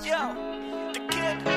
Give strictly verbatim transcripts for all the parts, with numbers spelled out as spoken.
Yo, the kid.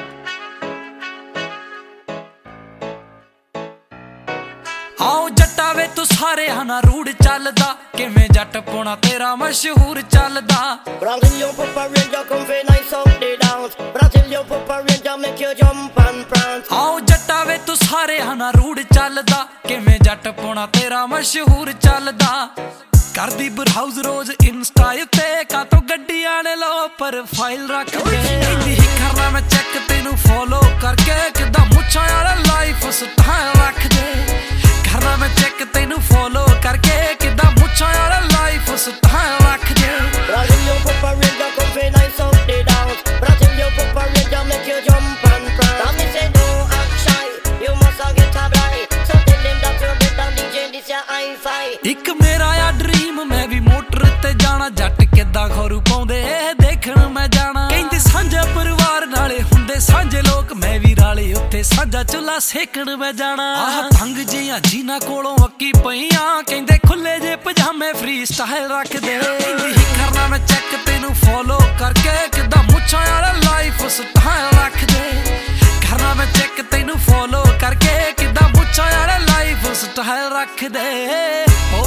आओ जट्टा वे तू सारे हाना रूड़ चलदा किवें जट पोना तेरा मशहूर चलदा Brazil pop a ranger come fi nice out the dance Brazil pop a ranger make you jump and prance आओ जट्टा वे तू सारे हाना रूड़ चलदा किवें जट पोना तेरा मशहूर चलदा करदी ब्राउज रोज इंस्टा ते का तो गड्डी आने लो प्रोफाइल रख दे इंदी ही करना मैं चेक तेनू फॉलो करके किदा मुच्छा वाला लाइफ स्टाइल रख दे करना मैं चेक तेनू फॉलो करके किदा मुच्छा वाला लाइफ स्टाइल रख दे Brazil pop a ranger come fi nice out the dance Brazil pop a ranger make you jump and prance Tell me say don't act shy you must get a blind So tell them that you're better D J this your hi-fi ਇੱਕ ਮੇਰਾ ਆ dream ਮੈਂ ਵੀ motor ਤੇ ਜਾਣਾ ਜੱਟ ਕਿੱਦਾਂ ਖਰੂ ਪਾਉਂਦੇ ਦੇਖਣ ਮੈਂ ਜਾਣਾ ਕਹਿੰਦੇ ਸਾਂਝਾ ਪਰਿਵਾਰ ਨਾਲੇ ਹੁੰਦੇ ਸਾਂਝੇ ਲੋਕ ਮੈਂ ਵੀ ਰਾਲੇ ਉੱਤੇ ਸਾਂਝਾ ਚੁੱਲਾ ਸੇਕਣ ਮੈਂ ਜਾਣਾ ਆਹ ਤੰਗ ਜੀਆਂ ਜੀਨਾ ਕੋਲੋਂ ਅੱਕੀ ਪਈਆਂ ਕਹਿੰਦੇ ਖੁੱਲੇ ਜੇ ਪਜਾਮੇ ਫ੍ਰੀ ਸਟਾਈਲ ਰੱਖਦੇ ਕਹਿੰਦੀ ਹੀ ਕਰਨਾ ਮੈਂ ਚੈੱਕ ਤੈਨੂੰ ਫੋਲੋ ਕਰਕੇ ਕਿੱਦਾਂ ਮੁੱਛਾਂ ਵਾਲਾ ਲਾਈਫ ਸਟਾਈਲ ਰੱਖਦੇ ਕਰਨਾ ਮੈਂ ਚੈੱਕ ਤੈਨੂੰ ਫੋਲੋ ਕਰਕੇ ਕਿੱਦਾਂ ਮੁੱਛਾਂ ਵਾਲਾ ਲਾਈਫ ਸਟਾਈਲ ਰੱਖਦੇ ਓ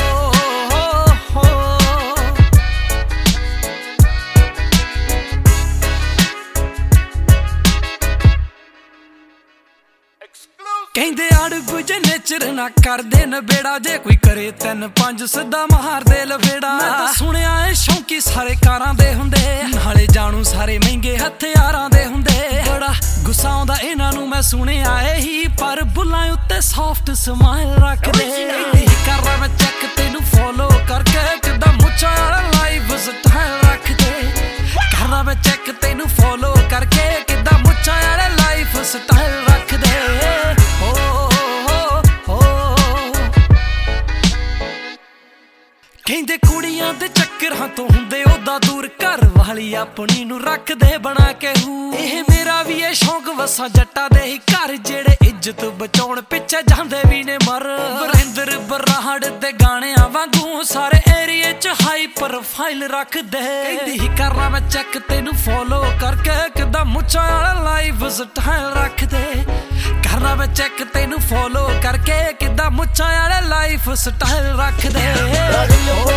ਕਹਿੰਦੇ ਅੜਗੂ ਜੇ ਨੇਚਰ ਨਾ ਕਰਦੇ ਨਬੇੜਾ ਜੇ ਕੋਈ ਕਰੇ ਤਿੰਨ ਪੰਜ ਸਿੱਧਾ ਮਾਰਦੇ ਲਵੇੜਾ ਮੈਂ ਤਾਂ ਸੁਣਿਆ ਏ ਸ਼ੌਂਕੀ ਸਾਰੇ ਕਾਰਾਂ ਦੇ ਹੁੰਦੇ ਨਾਲੇ ਜਾਣੂ ਸਾਰੇ ਮਹਿੰਗੇ ਹਥਿਆਰਾਂ ਦੇ ਹੁੰਦੇ ਬੜਾ ਗੁੱਸਾ ਆਉਂਦਾ ਇਹਨਾਂ ਨੂੰ ਮੈਂ ਸੁਣਿਆ ਇਹੀ ਪਰ ਬੁੱਲਾਂ ਉੱਤੇ ਸੌਫਟ ਸਮਾਈਲ ਰੱਖਦੇ ਇਹੀ ਕਰਨਾ ਮੈਂ ਚੈੱਕ ਤੈਨੂੰ ਫੋਲੋ ਕਰਕੇ ਕਿੱਦਾਂ ਮੁੱਛਾਂ ਵਾਲਾ ਲਾਈਫ ਸਟਾਈਲ ਰੱਖਦੇ ਕਰਨਾ ਮੈਂ ਚੈੱਕ ਤੈਨੂੰ ਫੋਲੋ ਕਰਕੇ ਕਿੱਦਾਂ ਮੁੱਛਾਂ ਵਾਲਾ ਲਾਈਫ ਸਟਾਈਲ ਰੱਖਦੇ ਕਹਿੰਦੇ ਕੁੜੀਆਂ ਦੇ ਚੱਕਰਾਂ ਤੋਂ ਹੁੰਦੇ ਉਹਦਾ ਦੂਰ ਘਰ ਵਾਲੀ ਆਪਣੀ ਨੂੰ ਰੱਖਦੇ ਬਣਾ ਕੇ ਹੂ ਇਹ ਮੇਰਾ ਵੀ ਇਹ ਸ਼ੌਂਕ ਵਸਾਂ ਜੱਟਾਂ ਦੇ ਹੀ ਘਰ ਜਿਹੜੇ ਇੱਜ਼ਤ ਬਚਾਉਣ ਪਿੱਛੇ ਜਾਂਦੇ ਵੀ ਨੇ ਮਰ ਵਰਿੰਦਰ ਬਰਾੜ ਦੇ ਗਾਣਿਆਂ ਵਾਂਗੂ ਸਾਰੇ ਏਰੀਏ 'ਚ ਹਾਈ ਪ੍ਰੋਫਾਈਲ ਰੱਖਦੇ ਕਹਿੰਦੀ ਹੀ ਕਰਨਾ ਮੈਂ ਚੈੱਕ ਤੈਨੂੰ ਫੋਲੋ ਕਰਕੇ ਕਿੱਦਾਂ ਮੁੱਛਾਂ ਵਾਲਾ ਲਾਈਫ ਸਟਾਈਲ ਰੱਖਦੇ ਕਰਨਾ ਮੈਂ ਚੈੱਕ ਤੈਨੂੰ ਫੋਲੋ ਕਰਕੇ ਕਿੱਦਾਂ ਮੁੱਛਾਂ ਵਾਲਾ ਲਾਈਫ ਸਟਾਈਲ ਰੱਖਦੇ